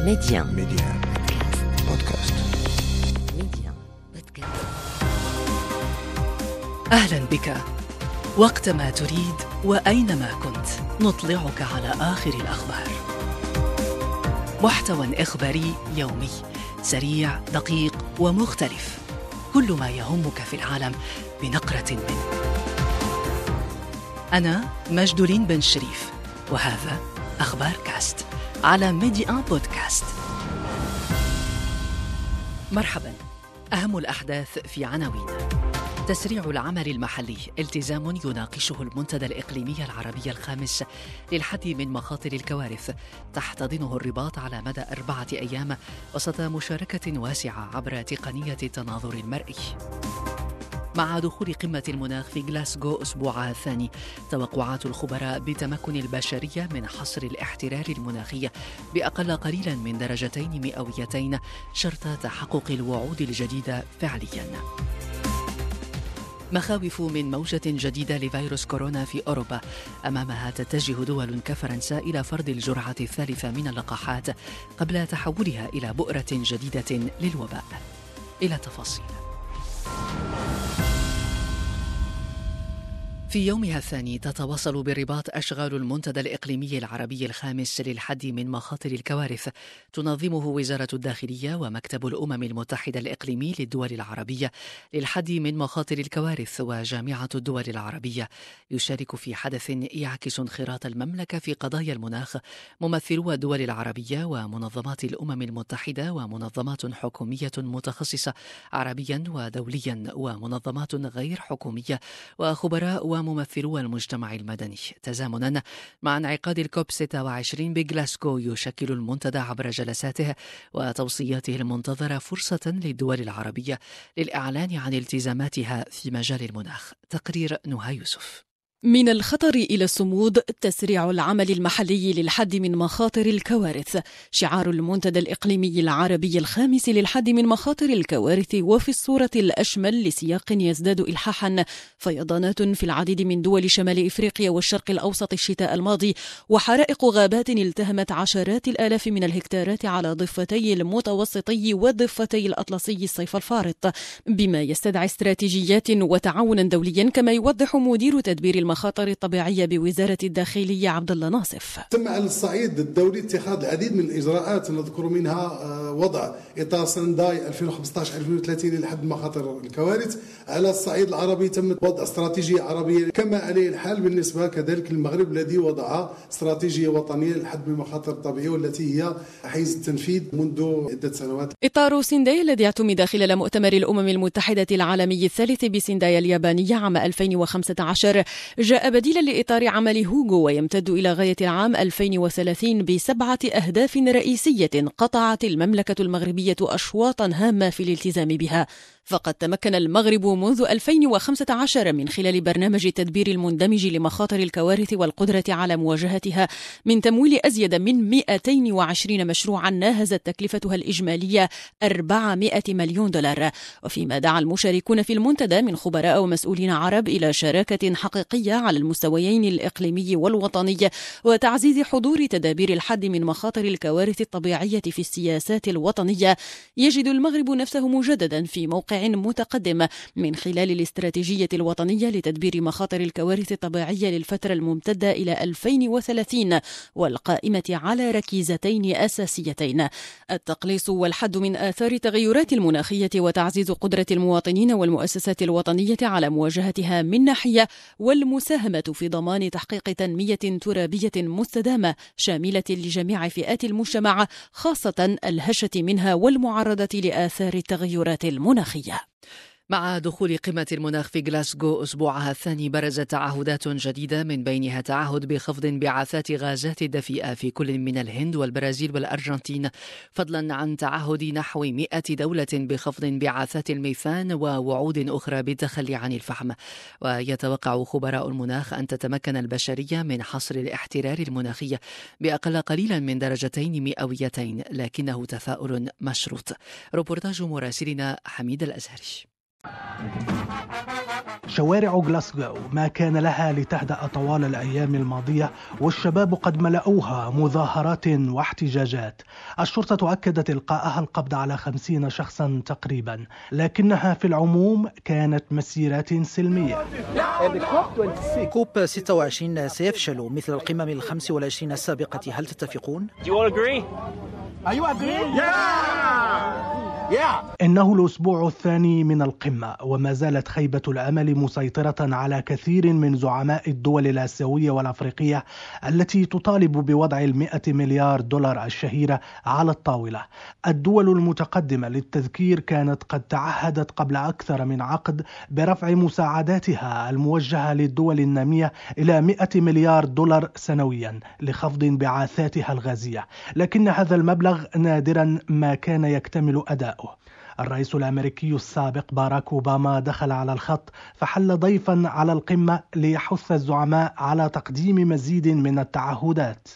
Média. بودكاست. Média. Podcast. أهلا بك. وقتما تريد وأينما كنت نطلعك على آخر الأخبار. محتوى إخباري يومي سريع دقيق ومختلف، كل ما يهمك في العالم بنقرة منه. أنا مجدولين بن شريف، وهذا أخبار كاست على ميديا بودكاست. مرحبا. أهم الأحداث في عناوين. تسريع العمل المحلي التزام يناقشه المنتدى الإقليمي العربي الخامس للحد من مخاطر الكوارث، تحتضنه الرباط على مدى 4 أيام وسط مشاركة واسعة عبر تقنية التناظر المرئي. مع دخول قمة المناخ في غلاسكو أسبوعها الثاني، توقعات الخبراء بتمكن البشرية من حصر الاحترار المناخي بأقل قليلا من 2 مئويتين شرط تحقق الوعود الجديدة فعليا. مخاوف من موجة جديدة لفيروس كورونا في أوروبا، أمامها تتجه دول كفرنسا إلى فرض الجرعة الثالثة من اللقاحات قبل تحولها إلى بؤرة جديدة للوباء. إلى تفاصيل. في يومها الثاني تتواصل بالرباط أشغال المنتدى الإقليمي العربي الخامس للحد من مخاطر الكوارث، تنظمه وزارة الداخلية ومكتب الأمم المتحدة الإقليمي للدول العربية للحد من مخاطر الكوارث وجامعة الدول العربية. يشارك في حدث يعكس انخراط المملكة في قضايا المناخ ممثلو الدول العربية ومنظمات الأمم المتحدة ومنظمات حكومية متخصصة عربيا ودوليا ومنظمات غير حكومية وخبراء وممثلو المجتمع المدني، تزامنا مع انعقاد الكوب 26 بغلاسكو. يشكل المنتدى عبر جلساته وتوصياته المنتظرة فرصة للدول العربية للإعلان عن التزاماتها في مجال المناخ. تقرير نهى يوسف. من الخطر إلى الصمود، تسريع العمل المحلي للحد من مخاطر الكوارث، شعار المنتدى الإقليمي العربي الخامس للحد من مخاطر الكوارث. وفي الصورة الأشمل لسياق يزداد إلحاحا، فيضانات في العديد من دول شمال إفريقيا والشرق الأوسط الشتاء الماضي، وحرائق غابات التهمت عشرات الآلاف من الهكتارات على ضفتي المتوسطي وضفتي الأطلسي الصيف الفارط، بما يستدعي استراتيجيات وتعاونا دوليا، كما يوضح مدير تدبير المخاطر الطبيعية بوزارة الداخلية عبد الله ناصف. تم على الصعيد الدولي اتخاذ العديد من الإجراءات، نذكر منها وضع إطار سنداي 2015-2030 لحد مخاطر الكوارث. على الصعيد العربي تم وضع استراتيجية عربية، كما عليه الحال بالنسبة كذلك للمغرب الذي وضع استراتيجية وطنية لحد من المخاطر الطبيعية والتي هي حيز التنفيذ منذ عدة سنوات. إطار سنداي الذي اعتمد خلال مؤتمر الأمم المتحدة العالمي الثالث بسنداي اليابانية عام 2015 جاء بديلا لإطار عمل هوغو، ويمتد إلى غاية العام 2030 ب7 أهداف رئيسية قطعت المملكة المغربية أشواطا هامة في الالتزام بها. فقد تمكن المغرب منذ 2015 من خلال برنامج التدبير المندمج لمخاطر الكوارث والقدرة على مواجهتها من تمويل أزيد من 220 مشروعا ناهزت تكلفتها الإجمالية 400 مليون دولار. وفيما دعا المشاركون في المنتدى من خبراء ومسؤولين عرب إلى شراكة حقيقية على المستويين الإقليمي والوطني، وتعزيز حضور تدابير الحد من مخاطر الكوارث الطبيعية في السياسات الوطنية، يجد المغرب نفسه مجددا في موقع متقدم من خلال الاستراتيجية الوطنية لتدبير مخاطر الكوارث الطبيعية للفترة الممتدة إلى 2030، والقائمة على ركيزتين أساسيتين: التقليص والحد من آثار التغيرات المناخية، وتعزيز قدرة المواطنين والمؤسسات الوطنية على مواجهتها من ناحية، والمساهمة في ضمان تحقيق تنمية ترابية مستدامة شاملة لجميع فئات المجتمع، خاصة الهشة منها والمعرضة لآثار التغيرات المناخية. مع دخول قمة المناخ في غلاسكو أسبوعها الثاني، برزت تعهدات جديدة، من بينها تعهد بخفض انبعاثات غازات الدفيئة في كل من الهند والبرازيل والأرجنتين، فضلا عن تعهد نحو 100 دولة بخفض انبعاثات الميثان ووعود أخرى بالتخلي عن الفحم. ويتوقع خبراء المناخ أن تتمكن البشرية من حصر الاحترار المناخي بأقل قليلا من 2 مئويتين، لكنه تفاؤل مشروط. روبورتاج مراسلنا حميد الأزهري. شوارع غلاسكو ما كان لها لتهدأ طوال الأيام الماضية، والشباب قد ملأوها مظاهرات واحتجاجات. الشرطة أكدت إلقائها القبض على 50 شخصا تقريبا، لكنها في العموم كانت مسيرات سلمية. كوب 26 سيفشل مثل القمم ال25 السابقة، هل تتفقون؟ إنه الأسبوع الثاني من القمة، وما زالت خيبة الأمل مسيطرة على كثير من زعماء الدول الآسيوية والأفريقية التي تطالب بوضع 100 مليار دولار الشهيرة على الطاولة. الدول المتقدمة للتذكير كانت قد تعهدت قبل أكثر من عقد برفع مساعداتها الموجهة للدول النامية إلى 100 مليار دولار سنويا لخفض انبعاثاتها الغازية، لكن هذا المبلغ نادرا ما كان يكتمل أداؤه. الرئيس الأمريكي السابق باراك أوباما دخل على الخط، فحل ضيفا على القمة ليحث الزعماء على تقديم مزيد من التعهدات.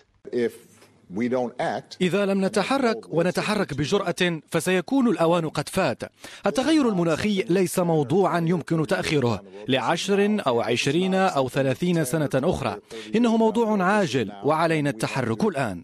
إذا لم نتحرك ونتحرك بجرأة فسيكون الأوان قد فات. التغير المناخي ليس موضوعا يمكن تأخيره ل10 أو 20 أو 30 سنة أخرى، إنه موضوع عاجل وعلينا التحرك الآن.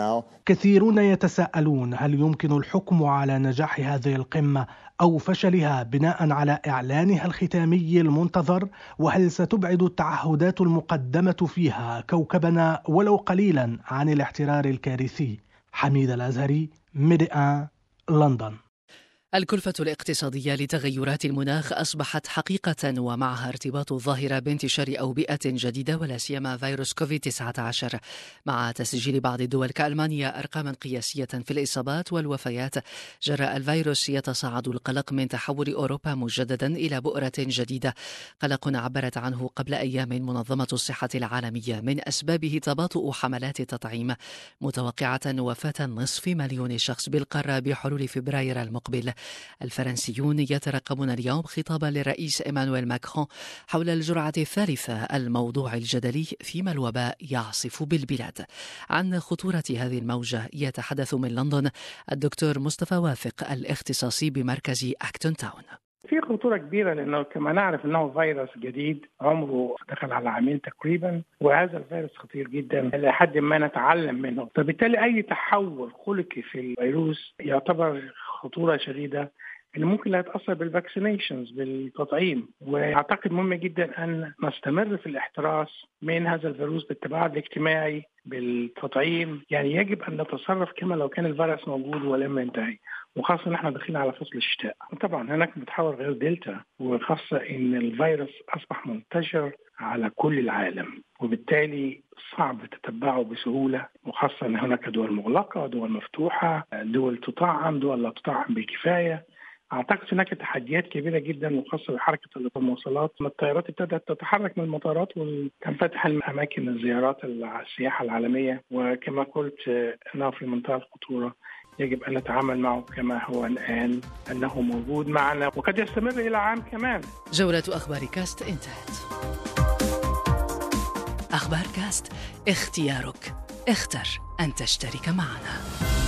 كثيرون يتساءلون هل يمكن الحكم على نجاح هذه القمة أو فشلها بناء على إعلانها الختامي المنتظر، وهل ستبعد التعهدات المقدمة فيها كوكبنا ولو قليلا عن الاحترار الكارثي. حميد الأزهري، ميديا، لندن. الكلفة الاقتصادية لتغيرات المناخ أصبحت حقيقة، ومعها ارتباط الظاهرة بانتشار أوبئة جديدة ولا سيما فيروس كوفيد-19، مع تسجيل بعض الدول كألمانيا أرقاما قياسية في الإصابات والوفيات جراء الفيروس. يتصاعد القلق من تحول أوروبا مجددا إلى بؤرة جديدة، قلق عبرت عنه قبل أيام منظمة الصحة العالمية من أسبابه تباطؤ حملات التطعيم، متوقعة وفاة 500,000 شخص بالقارة بحلول فبراير المقبل. الفرنسيون يترقبون اليوم خطابا للرئيس إيمانويل ماكرون حول الجرعة الثالثة، الموضوع الجدلي فيما الوباء يعصف بالبلاد. عن خطورة هذه الموجة يتحدث من لندن الدكتور مصطفى واثق، الاختصاصي بمركز أكتون تاون. في خطورة كبيرة لأنه كما نعرف أنه فيروس جديد عمره دخل على عامين تقريبا، وهذا الفيروس خطير جدا لحد ما نتعلم منه، فبالتالي أي تحول خلقي في الفيروس يعتبر خطورة شديدة اللي ممكن لا تأثر بالفاكسينيشنز بالتطعيم. وأعتقد مهم جدا أن نستمر في الاحتراس من هذا الفيروس بالتباعد الاجتماعي بالتطعيم. يعني يجب أن نتصرف كما لو كان الفيروس موجود ولم ينتهي، وخاصة نحن داخلين على فصل الشتاء. طبعا هناك متحور غير دلتا، وخاصة إن الفيروس أصبح منتشر على كل العالم، وبالتالي صعب تتبعه بسهولة، وخاصة أن هناك دول مغلقة، دول مفتوحة، دول تطعم، دول لا تطعم بكفاية. أعتقد هناك تحديات كبيرة جدا، وخاصة بحركة المواصلات. الطائرات ابتدت تتحرك من المطارات وتنفتح أماكن الزيارات السياحة العالمية، وكما قلت أنه في منتهى الخطورة. يجب أن نتعامل معه كما هو الآن، أنه موجود معنا وقد يستمر إلى عام كمان. جولة أخبار كاست انتهت. أخبار كاست، اختيارك، اختر أن تشترك معنا.